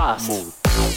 Podcast.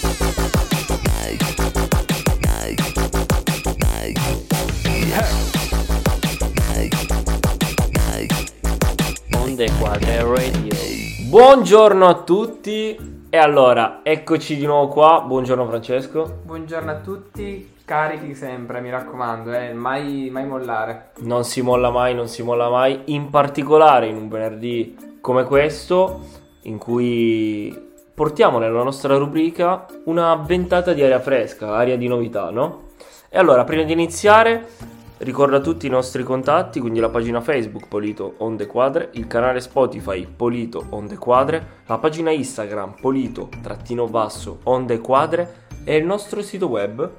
Onde Quadre Radio. Buongiorno a tutti. E allora, eccoci di nuovo qua. Buongiorno Francesco. Buongiorno a tutti, carichi sempre, mi raccomando, mai mollare. Non si molla mai, in particolare in un venerdì come questo, in cui portiamo nella nostra rubrica una ventata di aria fresca, aria di novità, no? E allora, prima di iniziare, ricordo a tutti i nostri contatti, quindi la pagina Facebook Polito Onde Quadre, il canale Spotify Polito Onde Quadre, la pagina Instagram Polito_Onde Quadre e il nostro sito web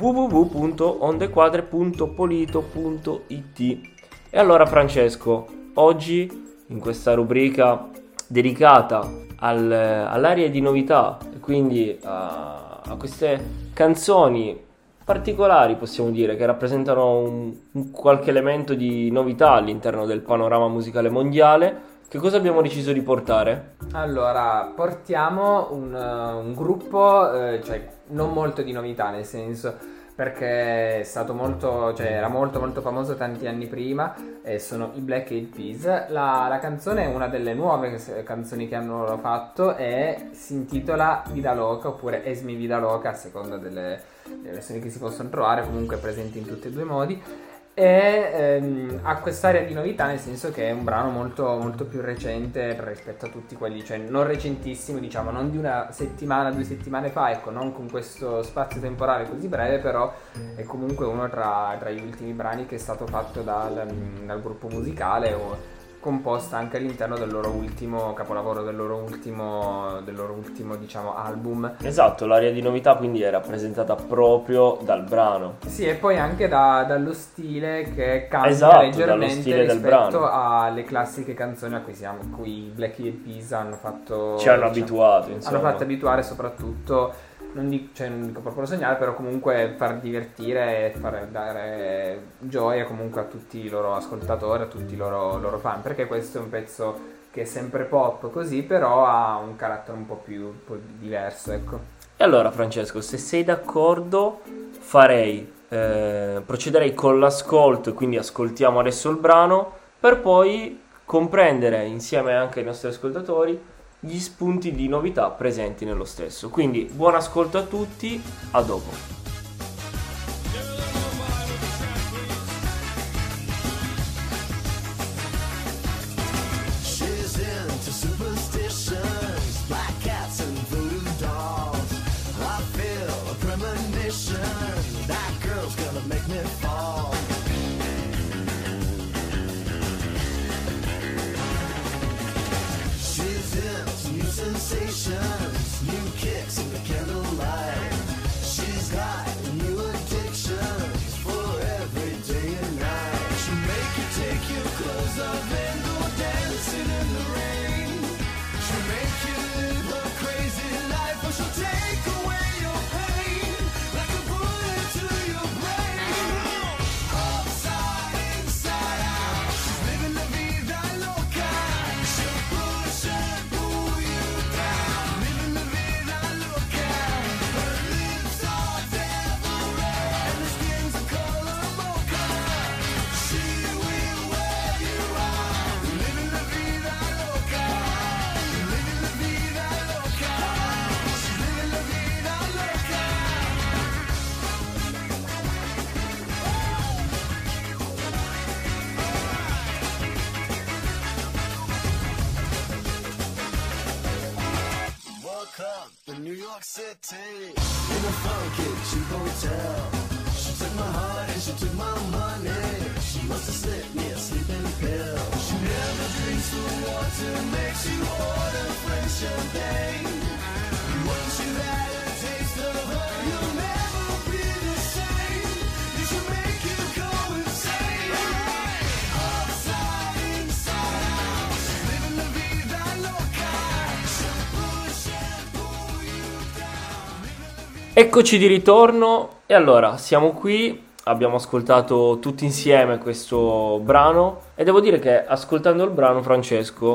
www.ondequadre.polito.it. E allora Francesco, oggi in questa rubrica dedicata all'area di novità e quindi a queste canzoni particolari, possiamo dire, che rappresentano un qualche elemento di novità all'interno del panorama musicale mondiale, che cosa abbiamo deciso di portare? Allora, portiamo un gruppo, cioè non molto di novità, nel senso perché è stato era molto famoso tanti anni prima, sono i Black Eyed Peas. La canzone è una delle nuove canzoni che hanno fatto e si intitola Vida Loca oppure Esmi Vida Loca, a seconda delle versioni che si possono trovare, comunque presenti in tutti e due i modi. E ha quest'area di novità, nel senso che è un brano molto più recente rispetto a tutti quelli, cioè non recentissimo, diciamo, non di una settimana, 2 settimane fa, ecco, non con questo spazio temporale così breve, però è comunque uno tra gli ultimi brani che è stato fatto dal gruppo musicale, o composta anche all'interno del loro ultimo capolavoro, del loro ultimo diciamo album. Esatto, l'area di novità quindi è rappresentata proprio dal brano. Sì, e poi anche dallo stile che cambia, esatto, leggermente rispetto alle classiche canzoni a cui i Black Eyed Peas hanno fatto, ci hanno abituato, insomma. Hanno fatto abituare soprattutto, non dico proprio segnale, però comunque far divertire e far dare gioia comunque a tutti i loro ascoltatori, a tutti i loro fan, perché questo è un pezzo che è sempre pop così, però ha un carattere un po' diverso, ecco. E allora Francesco, se sei d'accordo, procederei con l'ascolto, quindi ascoltiamo adesso il brano per poi comprendere insieme anche ai nostri ascoltatori gli spunti di novità presenti nello stesso. Quindi buon ascolto a tutti, a dopo. Sensations, new kicks in the candlelight. She's got new addictions for every day and night. She'll make you take your clothes off and go dancing in the rain. She'll make you live a crazy life, or she'll take away your pain like a bullet to your brain. Upside, inside out, she's living la vida loca. She'll push and pull you down, living la vida loca. Her lips are devil red and her skin's a color mocha. She will wear you out, living la vida loca, living la vida loca. She's living la vida loca. Woke up in New York City in a funky cheap hotel. She took my heart and she took my money. She must have slipped me a sleeping pill. She never drinks the water, makes you order French champagne. Once you've had a taste of her, you'll never be the same. You should make you go insane. Upside, inside out, she's living la vida loca. She'll push and pull you down, living la vida. Eccoci di ritorno e allora siamo qui, abbiamo ascoltato tutti insieme questo brano e devo dire che ascoltando il brano, Francesco,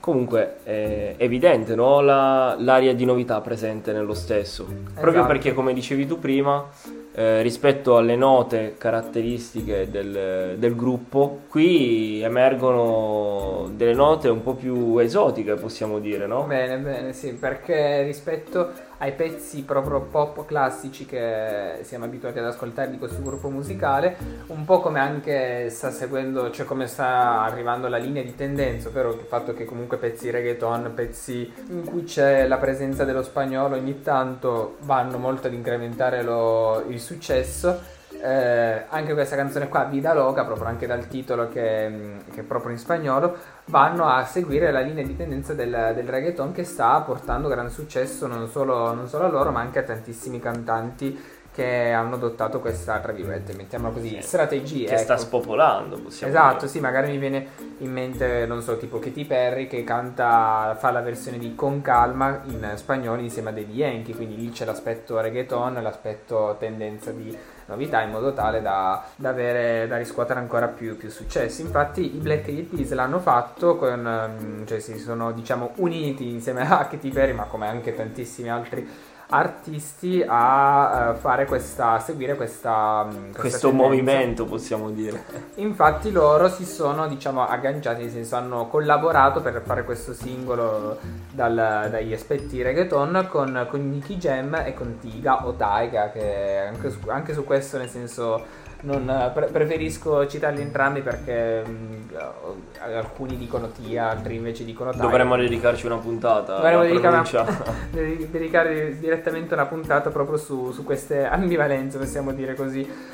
comunque è evidente, no? L'aria di novità presente nello stesso. Proprio Esatto. perché, come dicevi tu prima, rispetto alle note caratteristiche del gruppo, qui emergono delle note un po' più esotiche, possiamo dire, no? Bene, sì, perché rispetto ai pezzi proprio pop classici che siamo abituati ad ascoltare di questo gruppo musicale, un po' come anche sta seguendo, cioè come sta arrivando la linea di tendenza, ovvero il fatto che comunque pezzi reggaeton, pezzi in cui c'è la presenza dello spagnolo ogni tanto vanno molto ad incrementare il successo. Anche questa canzone qua, Vida Loca, proprio anche dal titolo che è proprio in spagnolo, vanno a seguire la linea di tendenza del reggaeton, che sta portando gran successo non solo a loro, ma anche a tantissimi cantanti che hanno adottato questa, tra virgolette, mettiamola così, strategia. Che sta ecco. spopolando, possiamo Esatto, dire. sì, magari mi viene in mente, non so, tipo Katy Perry che fa la versione di Con Calma in spagnolo insieme a Daddy Yankee, quindi lì c'è l'aspetto reggaeton, l'aspetto tendenza di novità, in modo tale da riscuotere ancora più successo. Infatti i Black Eyed Peas l'hanno fatto cioè si sono, diciamo, uniti insieme a Katy Perry, ma come anche tantissimi altri artisti a seguire questa Questo tendenza. movimento, possiamo dire. Infatti loro si sono, diciamo, agganciati, nel senso hanno collaborato per fare questo singolo dagli aspetti reggaeton con Nicky Jam e con Tiga o Taiga, che anche su questo, nel senso, preferisco citarli entrambi perché alcuni dicono Tia, altri invece dicono Taiga. Dovremmo dedicarci una puntata. Dovremmo alla dedicare direttamente una puntata proprio su queste ambivalenze, possiamo dire così.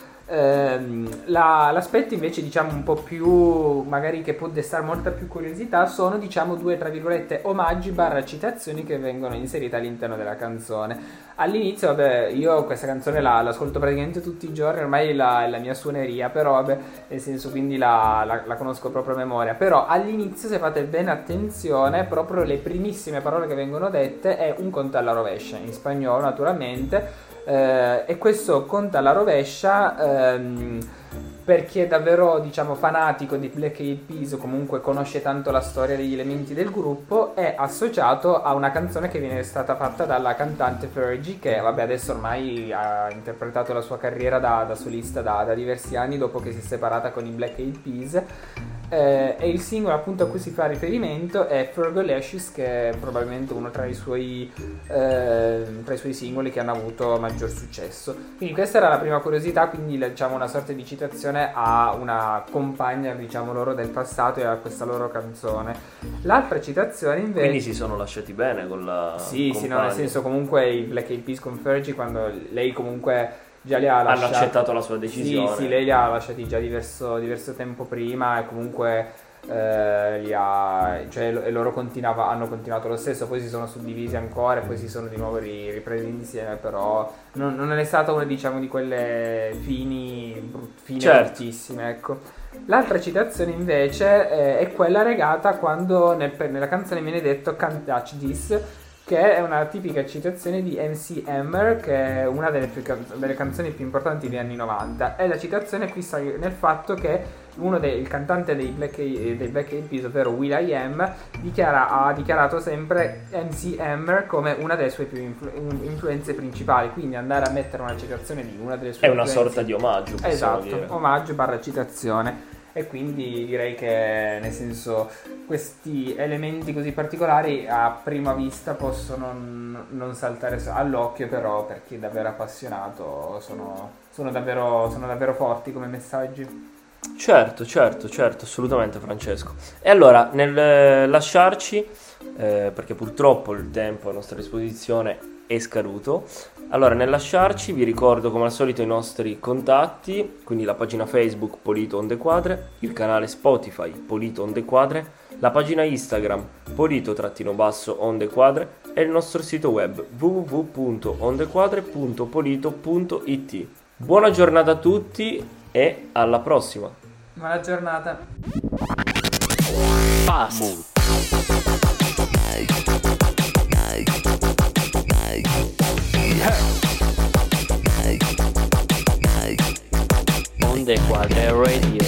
L'aspetto invece, diciamo, un po' più magari che può destare molta più curiosità sono, diciamo, due, tra virgolette, omaggi / citazioni che vengono inserite all'interno della canzone. All'inizio, vabbè, io questa canzone l'ascolto praticamente tutti i giorni, ormai è la mia suoneria, però vabbè, nel senso, quindi la conosco proprio a memoria. Però all'inizio, se fate bene attenzione, proprio le primissime parole che vengono dette è un conto alla rovescia, in spagnolo naturalmente. E questo conta alla rovescia per chi è davvero, diciamo, fanatico di Black Eyed Peas o comunque conosce tanto la storia degli elementi del gruppo, è associato a una canzone che viene stata fatta dalla cantante Fergie, che vabbè adesso ormai ha interpretato la sua carriera da solista da diversi anni dopo che si è separata con i Black Eyed Peas. E il singolo appunto a cui si fa riferimento è Fergalicious, che è probabilmente uno tra i suoi singoli che hanno avuto maggior successo. Quindi questa era la prima curiosità, quindi diciamo una sorta di citazione a una compagna, diciamo, loro del passato e a questa loro canzone. L'altra citazione invece... Quindi si sono lasciati bene con la Sì, no, compagna. nel senso, comunque i Black Eyed Peas con Fergie, quando lei comunque già li ha lasciati, hanno accettato la sua decisione. Sì, lei li ha lasciati già diverso tempo prima, e comunque e loro hanno continuato lo stesso, poi si sono suddivisi ancora e poi si sono di nuovo ripresi insieme, però non è stata una, diciamo, di quelle fini Certo. bruttissime, ecco. L'altra citazione invece è quella legata quando nella canzone viene detto Can't Touch This, che è una tipica citazione di MC Hammer, che è una delle canzoni più importanti degli anni 90. E la citazione qui sta nel fatto che il cantante dei Black Eyed Peas, ovvero will.i.am, ha dichiarato sempre MC Hammer come una delle sue più influenze principali, quindi andare a mettere una citazione di una delle sue È una influenze. sorta di omaggio, possiamo Esatto, dire. omaggio / citazione. E quindi direi che, nel senso, questi elementi così particolari a prima vista possono non saltare all'occhio, però per chi è davvero appassionato sono davvero forti come messaggi. Certo, assolutamente, Francesco. E allora, nel lasciarci, perché purtroppo il tempo a nostra disposizione è scaduto, allora nel lasciarci vi ricordo come al solito i nostri contatti, quindi la pagina Facebook Polito on the Quadre, il canale Spotify Polito on the Quadre, la pagina Instagram Polito_on the Quadre e il nostro sito web www.ondequadre.polito.it. Buona giornata a tutti e alla prossima. Buona giornata. On the Quadre Radio.